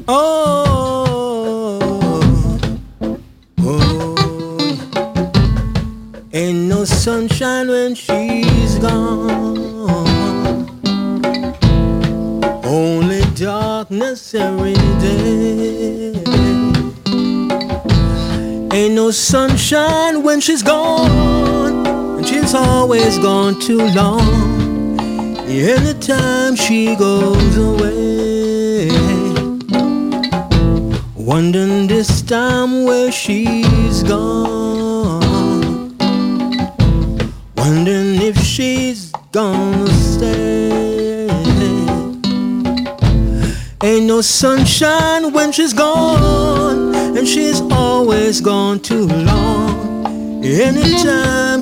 Oh, oh, ain't no sunshine when she's gone. Only darkness every day. Ain't no sunshine when she's gone, and she's always gone too long. Anytime she goes away, wondering this time where she's gone, wondering if she's gonna stay. Ain't no sunshine when she's gone, and she's always gone too long. Anytime